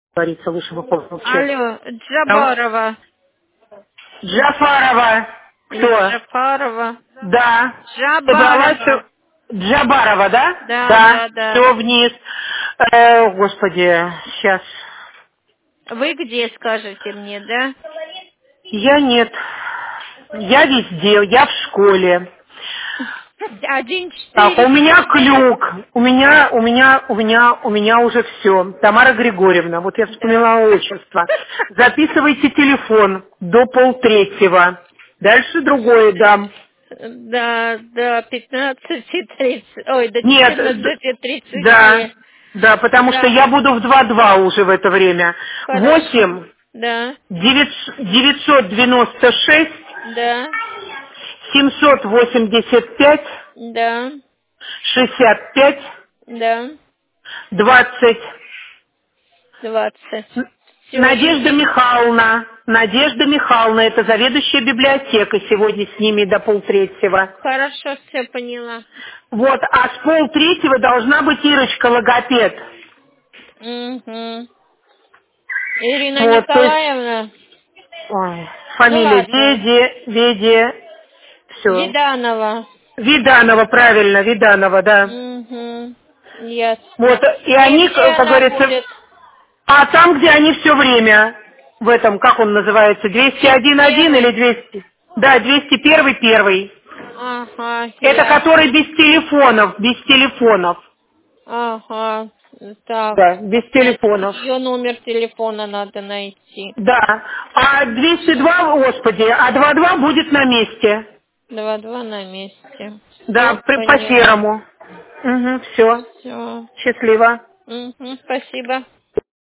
говорится, лучше бы помолчать. Алло, Там Джабарова. Джафарова. Или Кто? Джафарова. Да. Собралась... Джабарова. Джабарова, да? Да, Да. да, да. Все вниз. Господи, сейчас. Вы где, скажете мне, да? Я нет. Я везде, я в школе. Один Так, у четыре меня четыре. клюк. У меня уже все. Тамара Григорьевна, вот я Да. вспоминала отчество. Записывайте телефон до 2:30. Дальше другое дам. До 15:30. Ой, до Нет, 14:30. да, да, потому что Да. я буду в 2:02 уже в это время. Хорошо. 8 Да. 996 Да. 785 Да. 65 Да. 20. 20. Все, Надежда Михайловна, это заведующая библиотекой, сегодня с ними до 2:30. хорошо, все поняла. Вот, а с 2:30 должна быть Ирочка, логопед. Угу. Ирина Вот, то есть, Николаевна. ой, Ну фамилия ладно. все. Виданова. Виданова, правильно, Виданова, да. Угу. Вот, Ясно. и И они, где как она говорится, будет? а там, где они все время, в этом, как он называется, 201 или 201. 200? Да, 201 первый. Ага, Это ясно. который без телефонов, без телефонов. Ага. Так. Да, без Значит, телефонов. ее номер телефона надо найти. Да. А 202, господи, а 22 будет на месте. 2-2 на месте. Да, Все по поняла. серому. Угу, все. Все. Счастливо. Угу, спасибо.